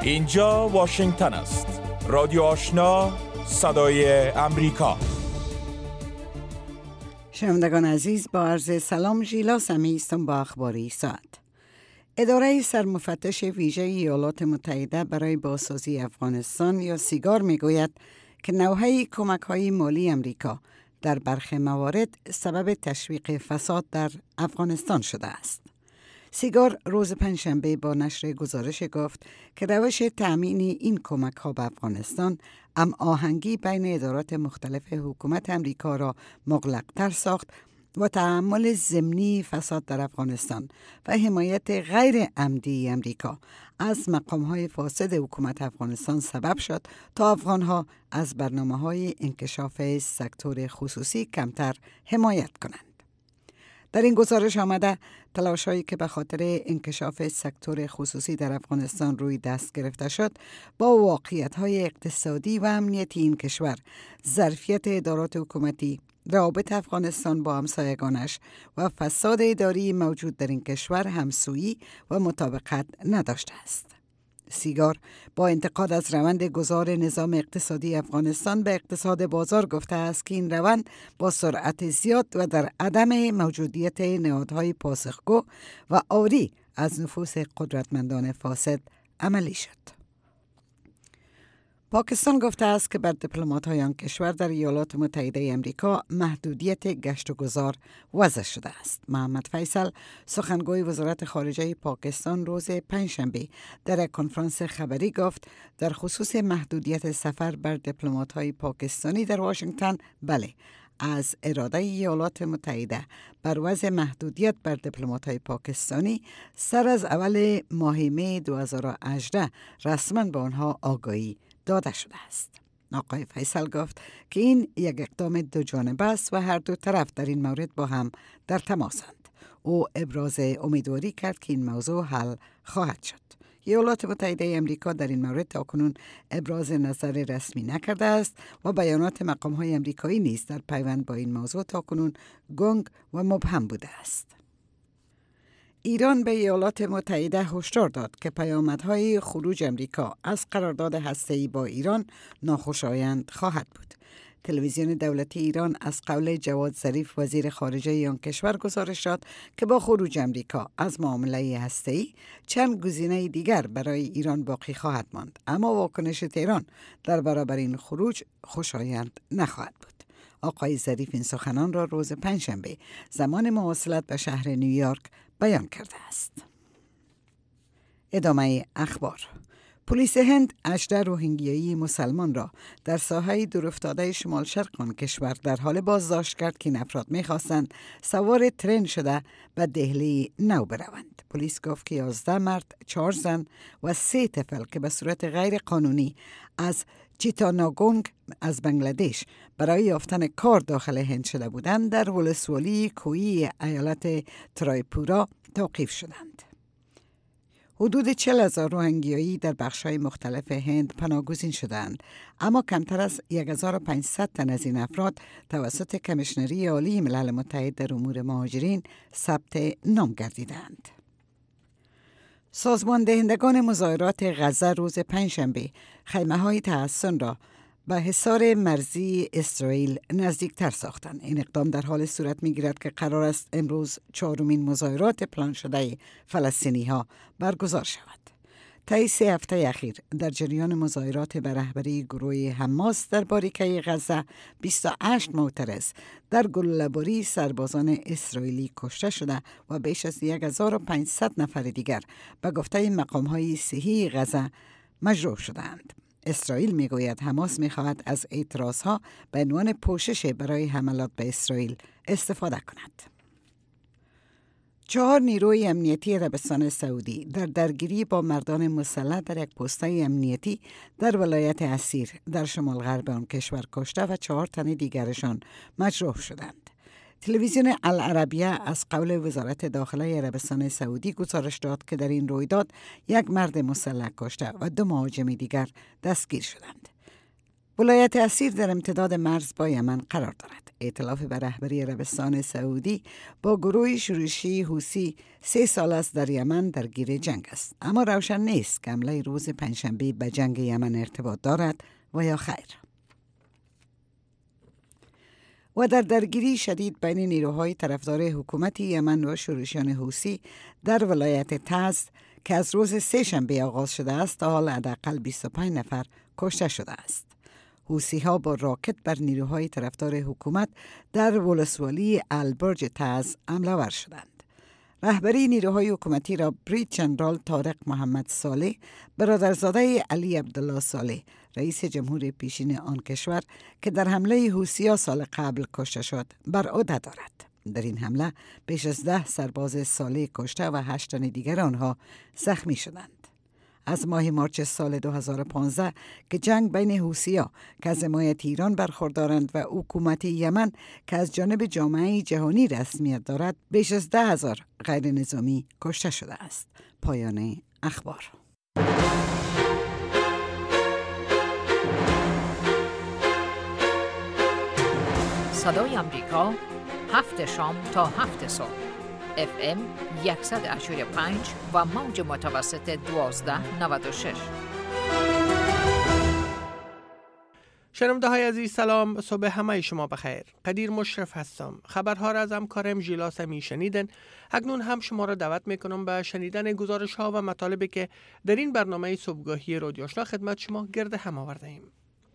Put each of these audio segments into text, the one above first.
اینجا واشنگتن است. رادیو آشنا، صدای امریکا. شنوندگان عزیز، با عرض سلام، ژیلا سمی هستم با اخباری ساعت. اداره سرمفتش ویژه ایالات متحده برای بازسازی افغانستان یا سیگار میگوید که نوحه کمک‌های مالی امریکا در برخی موارد سبب تشویق فساد در افغانستان شده است. سیگار روز پنجشنبه با نشر گزارش گفت که روش تأمین این کمک‌ها به افغانستان هماهنگی بین ادارات مختلف حکومت امریکا را مغلق‌تر ساخت و تحمل ضمنی فساد در افغانستان و حمایت غیر عمدی امریکا از مقام‌های فاسد حکومت افغانستان سبب شد تا افغان‌ها از برنامه‌های انکشاف سکتور خصوصی کمتر حمایت کنند. در این گزارش آمده تلاش‌هایی که به خاطر انکشاف سکتور خصوصی در افغانستان روی دست گرفته شد با واقعیت‌های اقتصادی و امنیتی این کشور، ظرفیت ادارات حکومتی، روابط افغانستان با همسایگانش و فساد اداری موجود در این کشور همسویی و مطابقت نداشته است. سیگار با انتقاد از روند گذار نظام اقتصادی افغانستان به اقتصاد بازار گفته است که این روند با سرعت زیاد و در عدم موجودیت نهادهای پاسخگو و عاری از نفوذ قدرتمندان فاسد عملی شد. پاکستان گفته است که بر دیپلمات‌های آن کشور در ایالات متحده امریکا محدودیت گشت و گذار وضع شده است. محمد فیصل، سخنگوی وزارت خارجه پاکستان، روز پنجشنبه در یک کنفرانس خبری گفت در خصوص محدودیت سفر بر دیپلمات‌های پاکستانی در واشنگتن، بله، از اراده ایالات متحده بر وضع محدودیت بر دیپلمات‌های پاکستانی سر از اول ماه می 2018 رسما به آنها آگاهی داده شده است. آقای فیصل گفت که این یک اقدام دو جانبه است و هر دو طرف در این مورد با هم در تماسند. او ابراز امیدواری کرد که این موضوع حل خواهد شد. ایالات متحده امریکا در این مورد تاکنون ابراز نظر رسمی نکرده است و بیانات مقام‌های امریکایی نیز در پیوند با این موضوع تاکنون گنگ و مبهم بوده است. ایران به ایالات متحده هشدار داد که پیامدهای خروج امریکا از قرارداد هسته‌ای با ایران ناخوشایند خواهد بود. تلویزیون دولتی ایران از قول جواد ظریف، وزیر خارجه آن کشور، گزارش داد که با خروج امریکا از معامله هسته‌ای چند گزینه دیگر برای ایران باقی خواهد ماند، اما واکنش تهران در برابر این خروج خوشایند نخواهد بود. آقای ظریف این سخنان را روز پنجشنبه زمان مواصلت به شهر نیویورک بیان کرده است. ادامه اخبار. پلیس هند 18 روهینگیایی مسلمان را در ساحه دورافتاده شمال شرق آن کشور در حال بازداشت کرد که این افراد می‌خواستند سوار ترن شده به دهلی نو بروند. پلیس گفت که 11 مرد، 4 زن و 3 طفل که به صورت غیر قانونی از چیتاناگونگ از بنگلادش برای یافتن کار داخل هند شده بودند در ولسوالی کویی ایالت ترایپورا توقیف شدند. حدود 40,000 روهینگیایی در بخش‌های مختلف هند پناهگزین شدند، اما کمتر از 1500 تن از این افراد توسط کمیشنری عالی ملل متحد در امور مهاجرین ثبت نام گردیدند. سازمان دهندگان مظاهرات غزه روز پنجشنبه خیمه‌های تحصن را به حصار مرزی اسرائیل نزدیکتر ساختند. این اقدام در حال صورت می‌گیرد که قرار است امروز 4مین مظاهرات پلان شده فلسطینی‌ها برگزار شود. طی 3 هفته اخیر در جریان مظاهرات به رهبری گروه حماس در باریکه غزه 28 معترض در گلوله‌باری سربازان اسرائیلی کشته شده و بیش از 1500 نفر دیگر به گفته مقام‌های صحی غزه مجروح شدند. اسرائیل میگوید حماس میخواهد از اعتراضها به عنوان پوشش برای حملات به اسرائیل استفاده کند. 4 نیروی امنیتی عربستان سعودی در درگیری با مردان مسلح در یک پست‌های امنیتی در ولایت عسیر در شمال غرب آن کشور کشته و 4 تن دیگرشان مجروح شدند. تلویزیون العربیه از قول وزارت داخله عربستان سعودی گزارش داد که در این رویداد 1 مرد مسلح کشته و 2 مهاجم دیگر دستگیر شدند. ولایت اسیر در امتداد مرز با یمن قرار دارد. ائتلاف به رهبری عربستان سعودی با گروه شورشی حوثی 3 سال است در یمن درگیر جنگ است. اما روشن نیست که حمله روز پنجشنبه به جنگ یمن ارتباط دارد و یا خیر. و در درگیری شدید بین نیروهای طرفدار حکومت یمن و شورشیان حوثی در ولایت تعز که از روز سه شنبه آغاز شده است تا حال حداقل 25 نفر کشته شده است. حوثی‌ها با راکت بر نیروهای طرفدار حکومت در ولسوالی البرج تعز حمله ور شدند. رهبری نیروهای حکومتی را برید جنرال طارق محمد صالح، برادرزاده علی عبدالله صالح، رئیس جمهور پیشین آن کشور که در حمله حوثی‌ها سال قبل کشته شد، بر عهده دارد. در این حمله بیش از 10 سرباز صالح کشته و 8 تن دیگر آنها زخمی شدند. از ماه مارچ سال 2015 که جنگ بین حوثی‌ها که از حمایت ایران برخوردارند و حکومت یمن که از جانب جامعه جهانی رسمیت دارد، بیش از 10,000 غیر نظامی کشته شده است. پایان اخبار. صدای آمریکا 7 شام تا 7 صبح FM 185 و موج متوسط 1296. شنونده های عزیز سلام، صبح همه شما بخیر. قدیر مشرف هستم. خبرها را از همکارم ژیلاس می شنیدن. اکنون هم شما را دعوت میکنم به شنیدن گزارش ها و مطالبی که در این برنامه صبحگاهی رادیو آشنا خدمت شما گرد هم آورده ایم.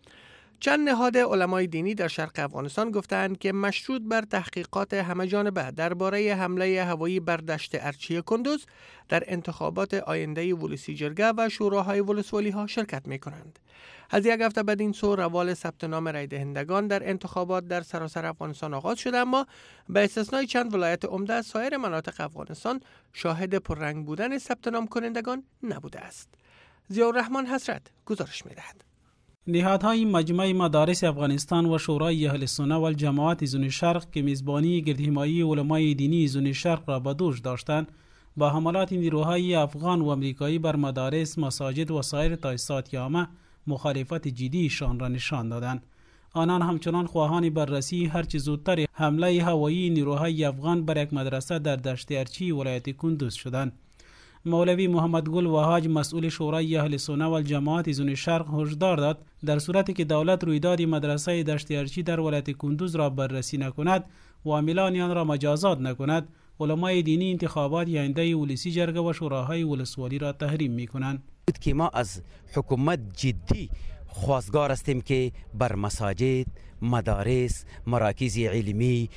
چند نهاد علمای دینی در شرق افغانستان گفتند که مشروط بر تحقیقات همه‌جانبه درباره حمله هوایی بر دشت ارچی کندوز در انتخابات آینده ولسی جرگه و شوراهای ولسوالی ها شرکت می کنند. از یک هفته بعد این سو روال ثبت نام رای دهندگان در انتخابات در سراسر افغانستان آغاز شده، اما به استثنای چند ولایت عمده سایر مناطق افغانستان شاهد پررنگ بودن ثبت نام کنندگان نبوده است. ضیاءالرحمن حسرت گزارش می دهد. نهادهای مجمع مدارس افغانستان و شورای اهل سنت و الجماعت ایزون شرق که میزبانی گردهمایی علمای دینی ایزون شرق را به دوش داشتند، با حملات نیروهای افغان و امریکایی بر مدارس، مساجد و سایر تاسیسات عامه مخالفت جدیشان را نشان دادند. آنان همچنان خواهان بررسی هرچه زودتر حمله هوایی نیروهای افغان بر یک مدرسه در دشت ارچی ولایت کندوز شدند. مولوی محمد گل وهاج مسئول شورای اهل سنت و الجماعت ایزون شرق هشدار داد در صورتی که دولت رویداد مدرسه دشت ارچی در ولایت کندوز را بررسی نکند و عاملان آن را مجازات نکند، علمای دینی انتخابات آینده ولسی جرگه و شوراهای ولسوالی را تحریم می‌کنند. که ما از حکومت جدی خواستگار هستیم که بر مساجد، مدارس، مراکز علمی،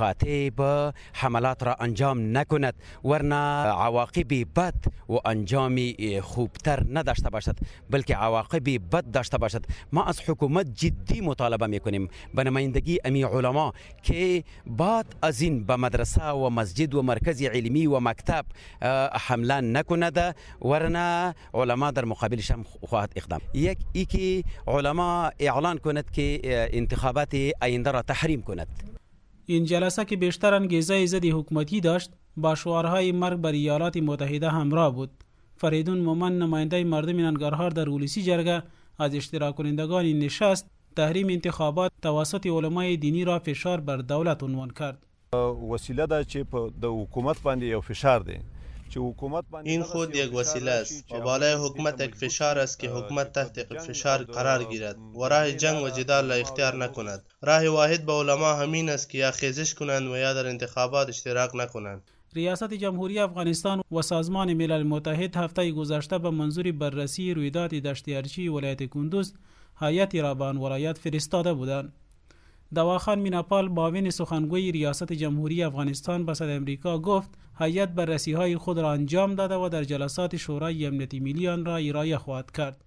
مکاتب حملات را انجام نکند، ورنه عواقب بد و انجام خوبتر نداشته باشد، بلکه عواقب بد داشته باشد. ما از حکومت جدی مطالبه میکنیم به نمایندگی امی علما که بعد از این به مدرسه و مسجد و مرکز علمی و مکتب حمله نکند، ورنه علما در مقابلش هم خواهد اقدام. یک ای که علما اعلان کند که انتخابات آینده را تحریم کند. این جلسه که بیشتر انگیزه ضد حکومتی داشت با شعارهای مرگ بر ایالات متحده همراه بود. فریدون مومن نماینده مردم ننگرهار در ولسی جرگه از اشتراک کنندگان این نشست تحریم انتخابات توسط علمای دینی را فشار بر دولت عنوان کرد. وسیله ده چې په د حکومت باندې یو فشار دی. این خود یک وسیله است و بالای حکومت یک فشار است که حکومت تحت فشار قرار گیرد و راه جنگ و جدال را اختیار نکند. راه واحد به علما همین است که یا خیزش کنند و یا در انتخابات اشتراک نکنند. ریاست جمهوری افغانستان و سازمان ملل متحد هفته گذشته به منظور بررسی رویداد دشت ارچی ولایت کندوز هیئتی را به آن ولایت فرستاده بودند. دواخان میناپال معاون سخنگوی ریاست جمهوری افغانستان به صدای امریکا گفت هیئت بررسی‌های خود را انجام داده و در جلسات شورای امنیت ملی آن را ارائه خواهد کرد.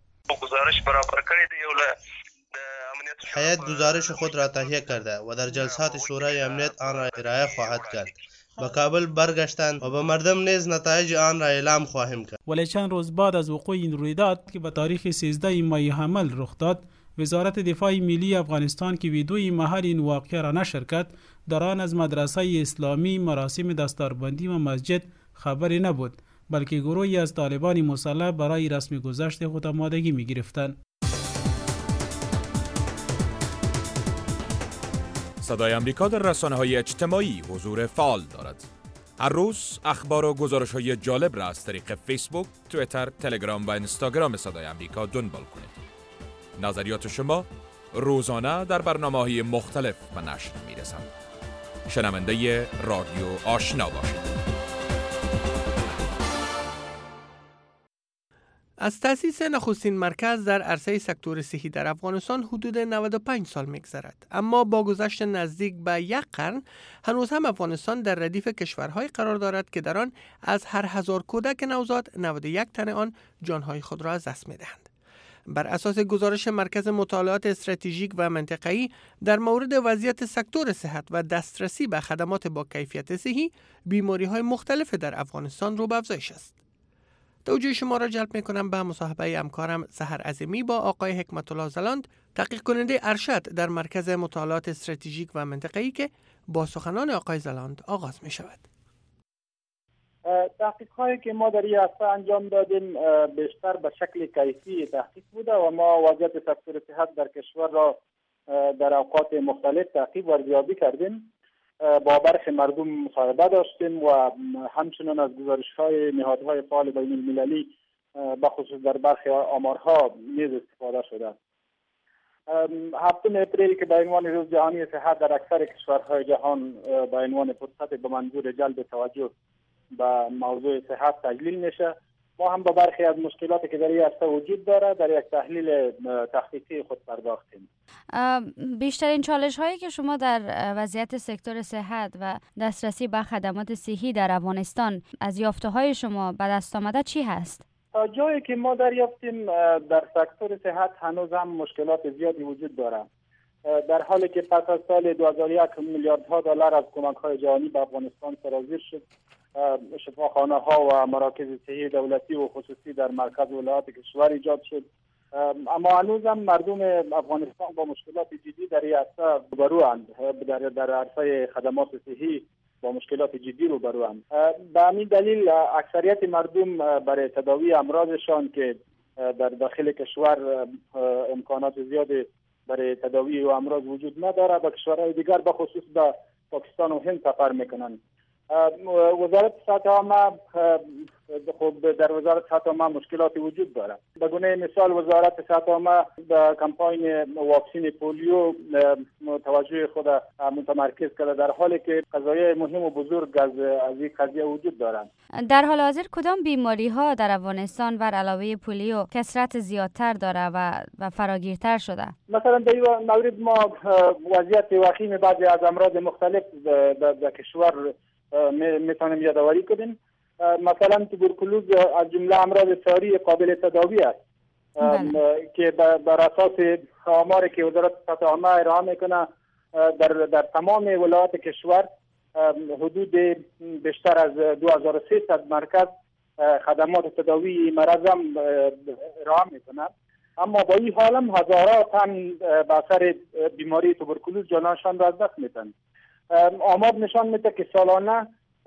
هیئت گزارش خود را تهیه کرده و در جلسات شورای امنیت آن را ارائه خواهد کرد. به کابل برگشتند و به مردم نیز نتایج آن را اعلام خواهیم کرد. ولی چند روز بعد از وقوع این رویداد که به تاریخ 13 مای حمل رخ داد، وزارت دفاع ملی افغانستان که ویدیوی محل این واقعه را نشر کرد، در آن از مدرسه اسلامی، مراسم دستاربندی و مسجد خبری نبود، بلکه گروهی از طالبان مسلح برای رسم گذشت خود آمادگی می گرفتند. صدای آمریکا در رسانه‌های اجتماعی حضور فعال دارد. هر روز اخبار و گزارش‌های جالب را از طریق فیسبوک، توییتر، تلگرام و اینستاگرام صدای آمریکا دنبال کنید. نظریات شما روزانه در برنامه‌های مختلف به نشر می‌رسند. شنونده رادیو آشنا باشید. از تأسیس نخستین مرکز در عرصه سکتور صحی در افغانستان حدود 95 سال می‌گذرد، اما با گذشت نزدیک به یک قرن هنوز هم افغانستان در ردیف کشورهای قرار دارد که در آن از هر 1000 کودک نوزاد 91 تن آن جانهای خود را از دست می‌دهند. بر اساس گزارش مرکز مطالعات استراتژیک و منطقه‌ای در مورد وضعیت سکتور صحت و دسترسی به خدمات با کیفیت صحی، بیماری‌های مختلف در افغانستان رو به افزایش است. توجه شما را جلب می‌کنم به مصاحبه همکارم سحر عظیمی با آقای حکمت الله زلاند، تحقیق کننده ارشد در مرکز مطالعات استراتژیک و منطقه‌ای که با سخنان آقای زلاند آغاز می‌شود. تحقیق‌هایی که ما در این عرصه انجام دادیم بیشتر به شکل کیفی تحقیق بوده و ما وضعیت سکتور صحت در کشور را در اوقات مختلف تعقیب و ارزیابی کردیم. با برخی مردم مصاحبه داشتیم و همچنین از گزارش‌های نهادهای فعال بین المللی بخصوص در برخی آمارها نیز استفاده شده. 7 اپریل که به عنوان روز جهانی صحت در اکثر کشورهای جهان به عنوان فرصت به منظور جلب توجه به موضوع صحت تجلیل میشه، ما هم به برخی از مشکلاتی که در این عرصه وجود داره در یک تحلیل تحقیقی خود پرداختیم. بیشترین چالش هایی که شما در وضعیت سکتور صحت و دسترسی به خدمات صحی در افغانستان از یافته های شما به دست آمده چی هست؟ تا جایی که ما دریافتیم در سکتور صحت هنوز هم مشکلات زیادی وجود داره. در حالی که پس از سال 2001 میلیاردها دلار از کمک های جهانی به افغانستان سرازیر شد، شفاخانه ها و مراکز صحی دولتی و خصوصی در مرکز ولایات کشور ایجاد شد، اما هنوز هم مردم افغانستان با مشکلات جدی در این عرصه روبروند. در عرصه خدمات صحی با مشکلات جدی روبروند. به همین دلیل اکثریت مردم برای تداوی امراضشان که در داخل کشور امکانات زیادی برای تداوی و امراض وجود نداره، به کشورهای دیگر به خصوص به پاکستان و هند سفر میکنند. وزارت صحت عامه خب در وزارت صحت عامه مشکلاتی وجود داره. به گونه مثال وزارت صحت عامه به کمپاین واکسین پولیو توجه خود متمرکز کرده، در حالی که قضایای مهم و بزرگ از این قضیه وجود دارند. در حال حاضر کدام بیماری ها در افغانستان بر علاوه پولیو کثرت زیادتر داره و فراگیرتر شده؟ مثلا در این مورد ما وضعیت وخیم بعضی از امراض مختلف در کشور میتونیم یادآوری کنیم. مثلا توبرکلوز از جمله امراض ساری قابل تداوی است که بر اساس آماری که وزارت صحت عامه ارائه میکنه در تمام ولایات کشور حدود بیشتر از 2300 مرکز خدمات تداوی مرض هم ارائه میکنه، اما با این حال هم هزارها تن به اثر بیماری توبرکلوز جانشان را از دست میدن. آمار نشان میده که سالانه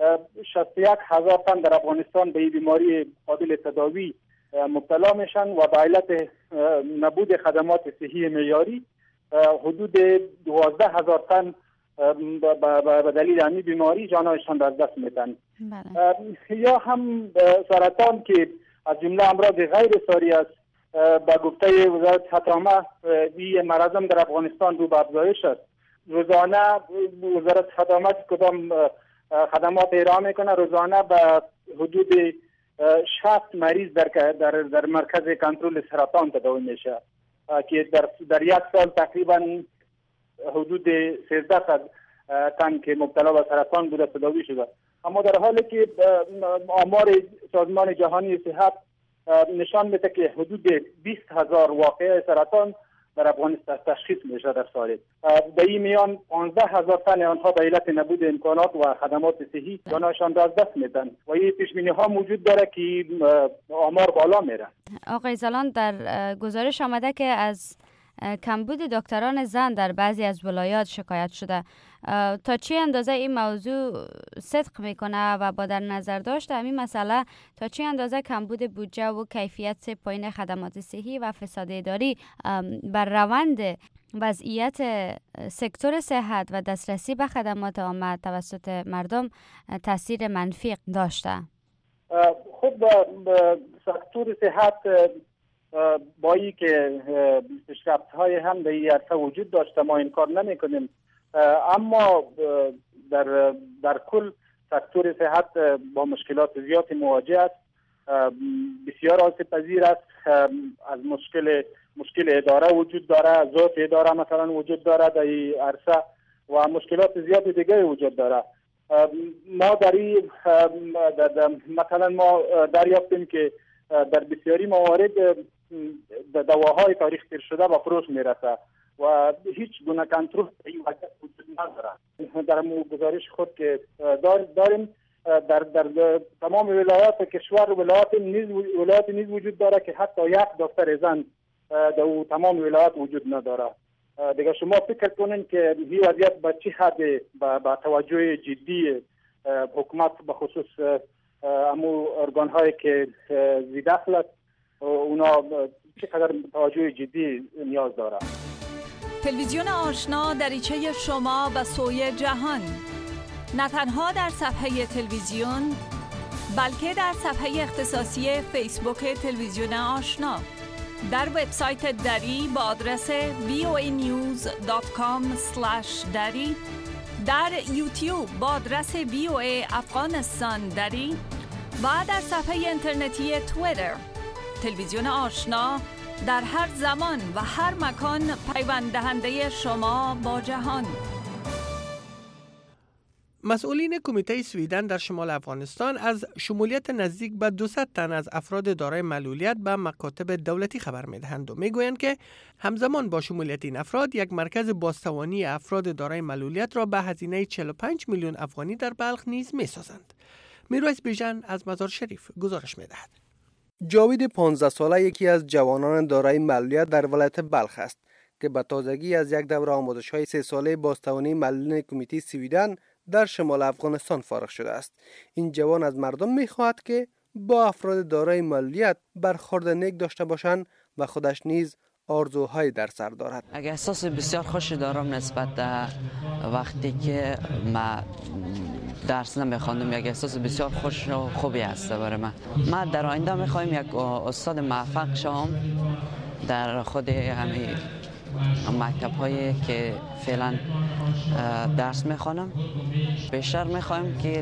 61,000 تن در افغانستان به این بیماری قابل تداوی مبتلا میشن و به علت نبود خدمات صحی معیاری حدود 12,000 تن به دلیل همین بیماری جانشان را از دست میدن. یا هم سرطان که از جمله امراض غیر ساری است، با گفته وزارت صحت عامه این مرض در افغانستان رو به افزایش است. روزانه وزارت صحت عامه کدام خدمات ارائه میکنه، روزانه به حدود 60 مریض در مرکز کنترل سرطان تداوی میشه که در یک سال تقریبا حدود 1300 تن که مبتلا به سرطان بوده تداوی شده. اما در حالی که آمار سازمان جهانی صحت نشان میده که حدود 20,000 واقعه سرطان در افغانستان تشخیص میشه در سال. در این میان 15,000 تن آنها به علت نبود امکانات و خدمات صحی جانشان را از دست میدن و این پیشبینی ها موجود داره که آمار بالا میره. آقای زلاند، در گزارش آمده که از کمبود دکتران زن در بعضی از ولایات شکایت شده. تا چه اندازه این موضوع صدق میکنه و با در نظر داشت همین مسئله تا چه اندازه کمبود بودجه و کیفیت پایین خدمات صحی و فساد اداری بر روند وضعیت سکتور صحت و دسترسی به خدمات عامه توسط مردم تاثیر منفی داشته؟ خب سکتور صحت با ای که پیشرفت‌های هم در این عرصه وجود داشته، ما انکار نمی‌کنیم، اما در کل سکتور صحت با مشکلات زیادی مواجه است. بسیار آسیب پذیر است. از مشکل اداره وجود داره، ذات اداره مثلا وجود داره در این عرصه و مشکلات زیادی دیگه وجود داره. ما مثلا ما دریافتیم که در بسیاری موارد دواهای تاریخ تیر شده به فروش میرسه و هیچ گونه کنترل این وضعیت وجود نداره. در گزارش خود که داریم در تمام ولایات کشور ولایات نیز وجود داره که حتی یک دکتر زن در تمام ولایات وجود نداره. دیگه شما فکر کنین که این وضعیت به چه حد با توجه جدی حکومت به خصوص امو ارگان هایی که ذی دخل است اونا چقدر توجه جدی نیاز داره. تلویزیون آشنا دریچه شما به سوی جهان، نه تنها در صفحه تلویزیون بلکه در صفحه اختصاصی فیسبوک تلویزیون آشنا، در وبسایت دری با آدرس voanews.com/dari، در یوتیوب با آدرس VOA افغانستان دری و در صفحه اینترنتی توییتر. تلویزیون آشنا در هر زمان و هر مکان پیوند دهنده شما با جهان. مسئولین کمیته سویدن در شمال افغانستان از شمولیت نزدیک به 200 تن از افراد دارای معلولیت به مکاتب دولتی خبر می‌دهند و می‌گویند که همزمان با شمولیت این افراد یک مرکز بازتوانی افراد دارای معلولیت را به هزینه 45 میلیون افغانی در بلخ نیز می‌سازند. میرویس بیژن از مزار شریف گزارش می‌دهد. جاوید 15 ساله یکی از جوانان دارای معلولیت در ولایت بلخ است که به تازگی از یک دوره آموزش‌های 3 ساله بازتوانی معلولین کمیته سویدن در شمال افغانستان فارغ شده است. این جوان از مردم می‌خواهد که با افراد دارای معلولیت برخورد نیک داشته باشند و خودش نیز آرزوهای در سر دارد. اگه احساس بسیار خوشی دارم نسبت به وقتی که ما درس نمیخواندم، یک احساس بسیار خوش و خوبی است برای من در آینده میخوایم یک استاد موفق شوم در خود همین مکتب هایی که فعلا درس میخوانم. بیشتر میخوایم که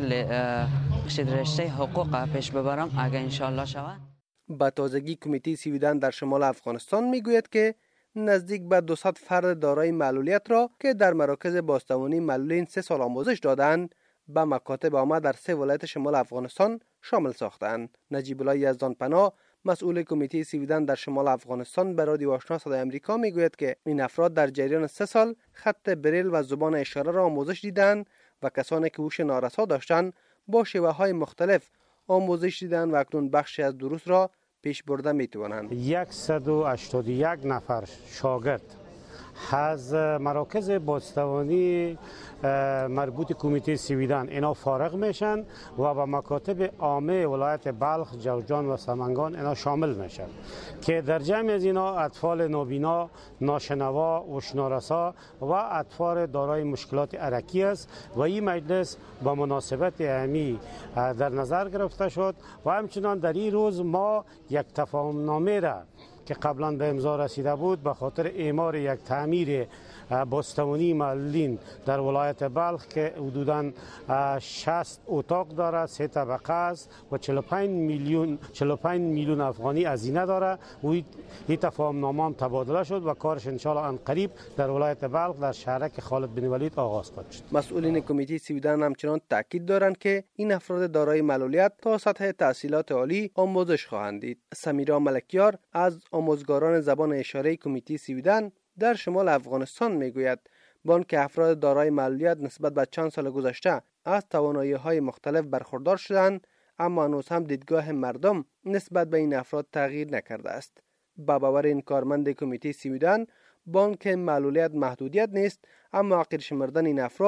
رشته حقوق پیش ببرم اگه انشالله شود. با تازگی کمیته سویدن در شمال افغانستان میگوید که نزدیک به 200 فرد دارای معلولیت را که در مراکز بازتوانی معلولین 3 سال آموزش دادند به مکاتب عامه در 3 ولایت شمال افغانستان شامل ساختند. نجیب الله یزدانپناه مسئول کمیته سویدن در شمال افغانستان به رادیو آشنا صدای آمریکا میگوید که این افراد در جریان 3 سال خط بریل و زبان اشاره را آموزش دیدند و کسانی که هوش نارسا داشتند با شیوه‌های مختلف آموزش دیدند و اکنون بخشی از دروس را پیش برده میتوانند. 181 نفر شاگرد از مراکز بازتوانی مربوط کمیته سویدن اینا فارغ میشن و به مکاتب عامه ولایت بلخ، جوزجان و سمنگان اینا شامل میشن که در جمع از اینا اطفال نابینا، ناشنوا، هوش‌نارسا و اطفال دارای مشکلات عرقی است و این مجلس با مناسبت امی در نظر گرفته شد و همچنان در این روز ما یک تفاهمنامه را که قبلا به امضا رسیده بود به خاطر اعمار یک تعمیر بازتوانی معلولین در ولایت بلخ که حدوداً 60 اتاق داره، 3 طبقه است و 45 میلیون افغانی هزینه داره و این تفاهمنامه هم تبادله شد و کارش ان شاء الله ان قریب در ولایت بلخ در شهرک خالد بن ولید آغاز خواهد شد. مسئولین کمیته سویدن همچنان تاکید دارند که این افراد دارای معلولیت تا سطح تحصیلات عالی آموزش خواهند دید. سمیرا ملکیار از آموزگاران زبان اشاره کمیته سویدن در شمال افغانستان میگوید بان که افراد دارای معلولیت نسبت به چند سال گذشته از توانایی‌های مختلف برخوردار شدند، اما هنوز هم دیدگاه مردم نسبت به این افراد تغییر نکرده است. با باور این کارمند کمیته سویدن بان که معلولیت محدودیت نیست، اما حقیر شمردن این افراد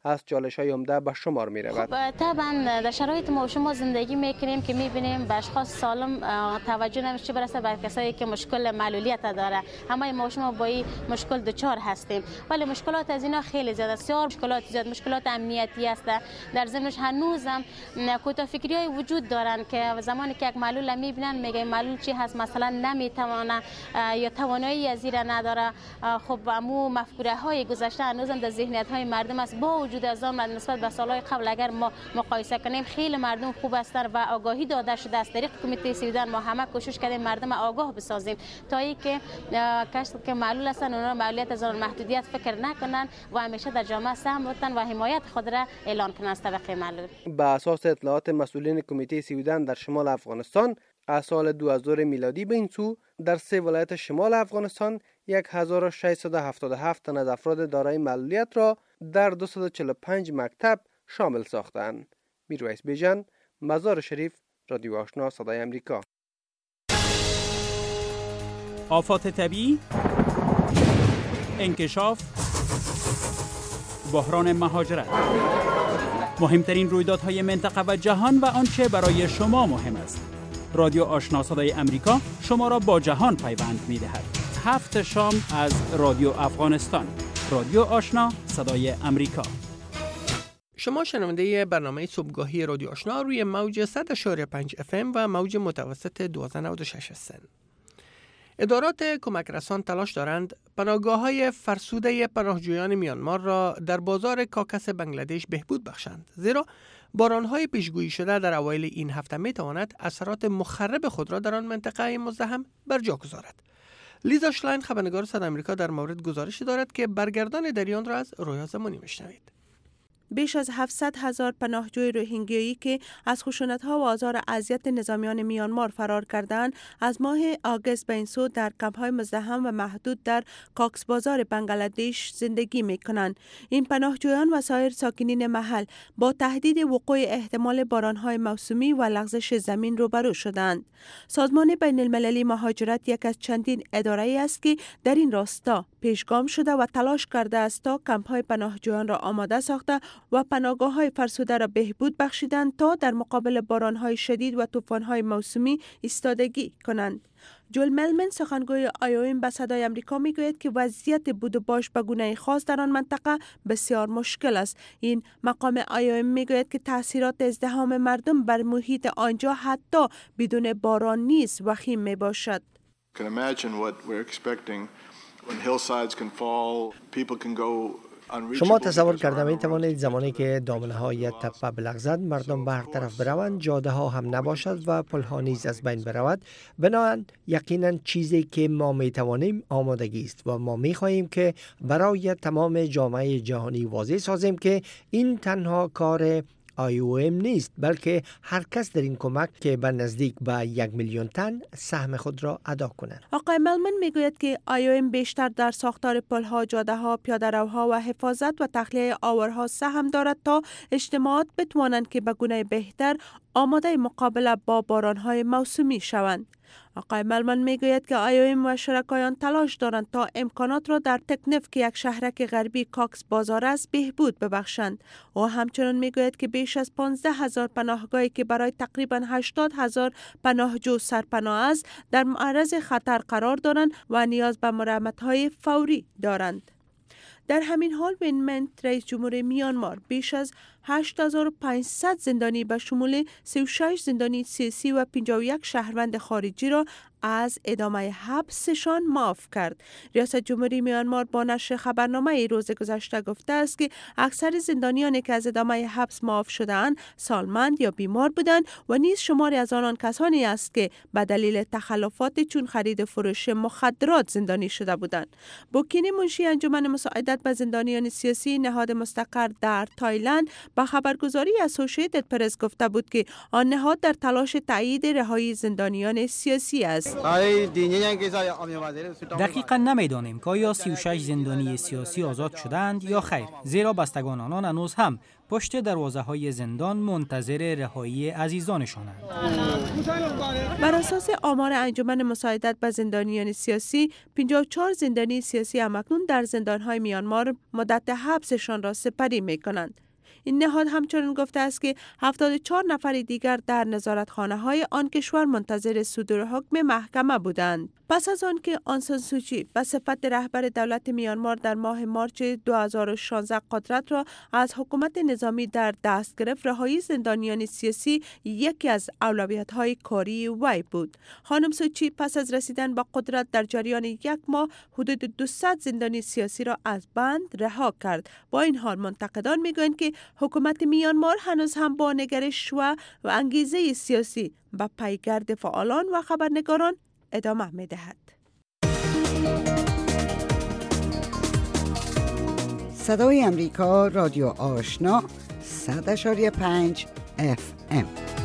از چالش‌های عمده به شمار می‌رود. خب طبعا در شرایط ما شما زندگی می‌کنیم که می‌بینیم به اشخاص سالم توجه نمیشه، برسه به کسایی که مشکل معلولیت داره. همه ما شما با این مشکل دچار هستیم، ولی مشکلات از اینا خیلی زیاد است. مشکلات امنیتی است. در ضمنش هنوزم کوتاه‌فکری‌های وجود دارن که زمانی که یک معلول می‌بینن میگن معلول چی هست، مثلا نمی‌تونه یا توانایی از این نداره. خب امو مفکوره‌های گذشته هنوزم در ذهنیت‌های مردم است. با وجود از آن نسبت به سال‌های قبل اگر ما مقایسه کنیم خیلی مردم خوب هستند و آگاهی داده شده است. طریق کمیته سویدن ما همه کوشش کردیم مردم آگاه بسازیم تا اینکه کسایی که معلول هستند اونها معلولیت از آن محدودیت فکر نکنن و همیشه در جامعه سهم بتن و حمایت خود را اعلان کنند از طبقه معلول. به اساس اطلاعات مسئولین کمیته سویدن در شمال افغانستان از سال 2000 میلادی به این سو در 3 ولایت شمال افغانستان 1677 تن از افراد دارای معلولیت را در 245 مکتب شامل ساختند. میرویس بیژن، مزار شریف، رادیو آشنا صدای امریکا. آفات طبیعی، انکشاف، بحران مهاجرت، مهمترین رویدادهای منطقه و جهان و آنچه برای شما مهم است. رادیو آشنا صدای امریکا شما را با جهان پیوند می‌دهد. 7 شام از رادیو افغانستان. رادیو آشنا صدای امریکا. شما شنونده برنامه صبحگاهی رادیو آشنا روی موج 100.5 FM و موج متوسط 1296 هستند. ادارات کمک رسان تلاش دارند پناهگاه‌های فرسوده پناهجویان میانمار را در بازار کاکس بنگلادش بهبود بخشند، زیرا باران‌های پیشگویی شده در اوایل این هفته می‌تواند اثرات مخرب خود را در آن منطقه مزدحم بر جا گذارد. لیزا شلاین خبرنگار صدای آمریکا در مورد گزارشی دارد که برگردان دریان را از رویا زمانی می‌شنوید. بیش از 700,000 پناهجوی روهینگیایی که از خشونت‌ها و آزار و اذیت نظامیان میانمار فرار کردند، از ماه آگوست به این سو در کمپ‌های مزدحم و محدود در کاکس بازار بنگلادش زندگی می‌کنند. این پناهجویان و سایر ساکنین محل با تهدید وقوع احتمال باران‌های موسمی و لغزش زمین روبرو شدند. سازمان بین‌المللی مهاجرت یک از چندین اداره‌ای است که در این راستا پیشگام شده و تلاش کرده است تا کمپ‌های پناهجویان را آماده ساخته و پناهگاه‌های فرسوده را بهبود بخشیدند تا در مقابل باران‌های شدید و طوفان‌های موسمی ایستادگی کنند. جول ملمن سخنگوی IOM به صدای آمریکا میگوید که وضعیت بود و باش به گونه خاص در آن منطقه بسیار مشکل است. این مقام IOM میگوید که تاثیرات ازدحام مردم بر محیط آنجا حتی بدون باران نیز وخیم می باشد. شما تصور کرده می توانید زمانی که دامنه های تپه بلغزد مردم به هر طرف بروند، جاده ها هم نباشد و پل ها نیز از بین برود. بنابراین یقینا چیزی که ما می توانیم آمادگی است و ما می خواهیم که برای تمام جامعه جهانی واضح سازیم که این تنها کار IOM نیست، بلکه هر کس در این کمک که به نزدیک به 1 میلیون تن سهم خود را ادا کنند. آقای ملمن میگوید که IOM بیشتر در ساختار پل‌ها، جاده‌ها، پیاده‌روها و حفاظت و تخلیه آورها سهم دارد تا اجتماعات بتوانند که به گونه بهتر آماده مقابله با باران‌های موسمی شوند. آقای ملمن میگوید که IOM و شرکایان تلاش دارند تا امکانات را در تکنف که یک شهرک غربی کاکس بازار است بهبود ببخشند. و همچنین میگوید که بیش از 15,000 پناهگاهی که برای تقریبا 80,000 پناهجو سرپناه است در معرض خطر قرار دارند و نیاز به مرمت‌های فوری دارند. در همین حال وینمنت رئیس جمهور میانمار بیش از 8500 زندانی به شمول 36 زندانی سیاسی و 51 شهروند خارجی را از ادامه حبسشان معاف کرد. ریاست جمهوری میانمار با نشر خبرنامه روز گذشته گفته است که اکثر زندانیانی که از ادامه حبس معاف شده‌اند سالمند یا بیمار بودند و نیز شماری از آنان کسانی است که به دلیل تخلفات چون خرید و فروش مخدرات زندانی شده بودند. بوکینی منشی انجمن مساعدت به زندانیان سیاسی نهاد مستقر در تایلند با خبرگزاری اسوسییتد پرس گفته بود که آن نهاد در تلاش تایید رهایی زندانیان سیاسی است. دقیقاً نمی‌دانیم که آیا 36 زندانی سیاسی آزاد شدند یا خیر، زیرا بستگان آنان هنوز هم پشت دروازه‌های زندان منتظر رهایی عزیزانشانند. بر اساس آمار انجمن مساعدت به زندانیان سیاسی، 54 زندانی سیاسی همکنون در زندان‌های میانمار مدت حبسشان را سپری می‌کنند. این نهاد همچنین گفته است که 74 نفر دیگر در نظارتخانه‌های آن کشور منتظر صدور حکم محکمه بودند. پس از آن که آن سان سوچی به صفت رهبر دولت میانمار در ماه مارچ 2016 قدرت را از حکومت نظامی در دست گرفت، رهایی زندانیان سیاسی یکی از اولویت‌های کاری وی بود. خانم سوچی پس از رسیدن به قدرت در جریان یک ماه حدود 200 زندانی سیاسی را از بند رها کرد. با این حال منتقدان میگویند که حکومت میانمار هنوز هم با نگرش و انگیزه سیاسی به پیگرد فعالان و خبرنگاران ادامه می دهد. صدای امریکا، رادیو آشنا، 100.5 FM.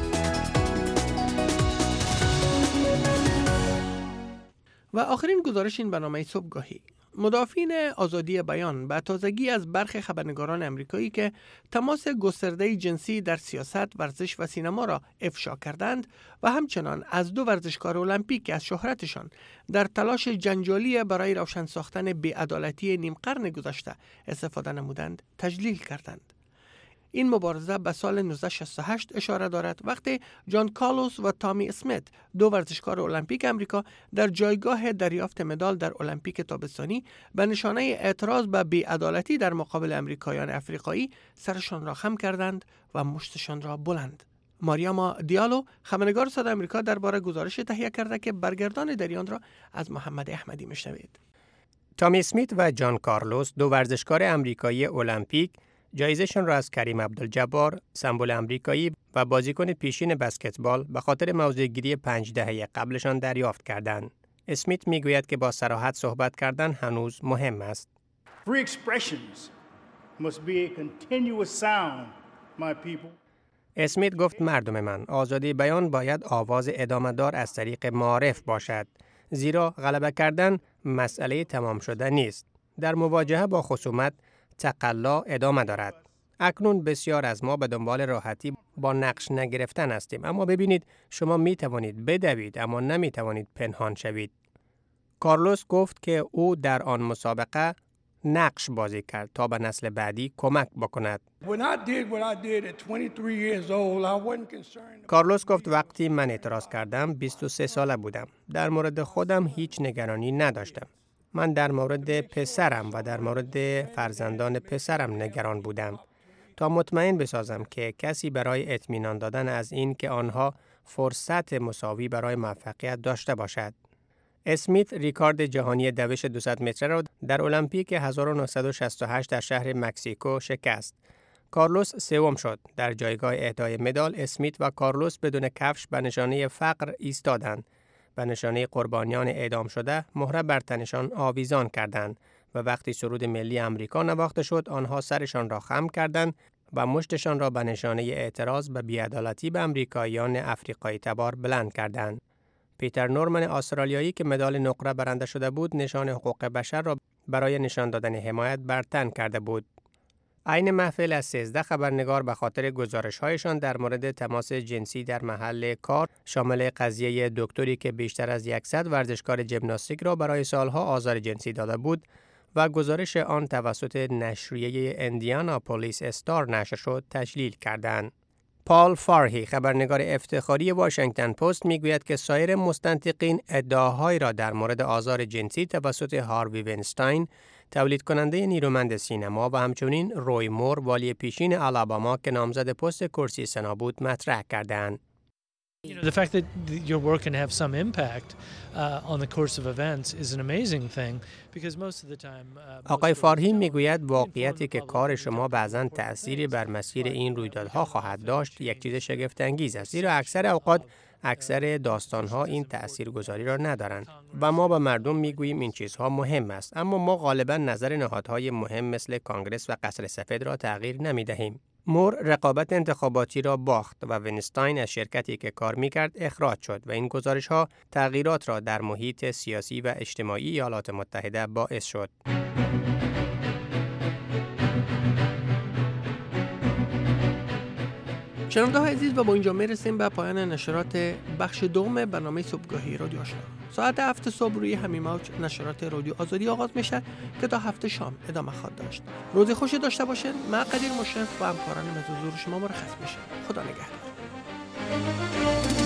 و آخرین گزارش این برنامه صبحگاهی. مدافعین آزادی بیان به تازگی از برخی خبرنگاران امریکایی که تماس گسترده جنسی در سیاست، ورزش و سینما را افشا کردند و همچنان از دو ورزشکار المپیک که از شهرتشان در تلاش جنجالی برای روشن ساختن بی‌عدالتی نیم قرن گذشته استفاده نمودند، تجلیل کردند. این مبارزه به سال 1968 اشاره دارد، وقتی جان کارلوس و تامی اسمیت، دو ورزشکار المپیک امریکا، در جایگاه دریافت مدال در المپیک تابستانی به نشانه اعتراض به بی‌عدالتی در مقابل امریکایان افریقایی سرشان را خم کردند و مشتشان را بلند. ماریاما دیالو، خبرنگار صدای آمریکا، درباره گزارش تهیه کرده که برگردان در آن را از محمد احمدی میشنوید. تامی اسمیت و جان کارلوس، دو ورزشکار امریکایی المپیک، جایزه‌شان را از کریم عبدالجبار، سمبل امریکایی و بازیکن پیشین بسکتبال به خاطر موضوعگیری 5 دهه قبلشان دریافت کردند. اسمیت میگوید که با صراحت صحبت کردن هنوز مهم است. Free expressions must be a continuous sound, my people. اسمیت گفت مردم من، آزادی بیان باید آواز ادامه‌دار از طریق معارف باشد، زیرا غلبه کردن مسئله تمام شده نیست. در مواجهه با خصومت تقلا ادامه دارد. اکنون بسیار از ما به دنبال راحتی با نقش نگرفتن هستیم، اما ببینید شما می توانید بدوید اما نمی توانید پنهان شوید. کارلوس گفت که او در آن مسابقه نقش بازی کرد تا به نسل بعدی کمک بکند. کارلوس گفت وقتی من اعتراض کردم 23 ساله بودم. در مورد خودم هیچ نگرانی نداشتم. من در مورد پسرم و در مورد فرزندان پسرم نگران بودم تا مطمئن بسازم که کسی برای اطمینان دادن از این که آنها فرصت مساوی برای موفقیت داشته باشد. اسمیت ریکارد جهانی دوش 200 متره را در المپیک 1968 در شهر مکزیکو شکست. کارلوس سوم شد. در جایگاه اهدای مدال، اسمیت و کارلوس بدون کفش به نشانه فقر ایستادند. به نشانه قربانیان اعدام شده مهره بر تنشان آویزان کردند و وقتی سرود ملی امریکا نواخته شد آنها سرشان را خم کردند و مشتشان را به نشانه اعتراض به بی‌عدالتی به امریکاییان افریقایی تبار بلند کردند. پیتر نورمن استرالیایی که مدال نقره برنده شده بود نشان حقوق بشر را برای نشان دادن حمایت بر تن کرده بود. عین محفل از 13 خبرنگار به خاطر گزارش‌هایشان در مورد تماس جنسی در محل کار، شامل قضیه دکتری که بیشتر از 100 ورزشکار ژیمناستیک را برای سالها آزار جنسی داده بود و گزارش آن توسط نشریه اندیاناپولیس استار نشر شد، تجلیل کردند. پال فارهی، خبرنگار افتخاری واشنگتن پست، میگوید که سایر مستنطقین ادعاهایی را در مورد آزار جنسی توسط هاروی وینستاین، تولید کننده نیرومند سینما، و همچنین روی مور، والی پیشین آلاباما که نامزد پست کرسی سنا بود، مطرح کردند. The fact that your work can have some impact on the course of events is an amazing thing because most of the time آقای فارهی میگوید واقعیتی که کار شما بعضاً تأثیری بر مسیر این رویدادها خواهد داشت یک چیز شگفت انگیز است، زیرا اکثر اوقات اکثر داستانها این تأثیرگذاری را ندارند و ما به مردم میگوییم این چیزها مهم است، اما ما غالباً نظر نهادهای مهم مثل کانگرس و قصر سفید را تغییر نمیدهیم. مور رقابت انتخاباتی را باخت و وینستاین از شرکتی که کار می‌کرد اخراج شد و این گزارش‌ها تغییرات را در محیط سیاسی و اجتماعی ایالات متحده باعث شد. شنونده‌های عزیز و با اینجا میرسیم به پایان نشرات بخش دوم برنامه صبحگاهی رادیو آشنا. ساعت 7 صبح روی همین موج نشرات رادیو آزادی آغاز میشه که تا 7 شام ادامه خواهد داشت. روز خوشی داشته باشین. من قدیر مشرف و همکارانم از حضور شما مرخص میشم. خدا نگهدار.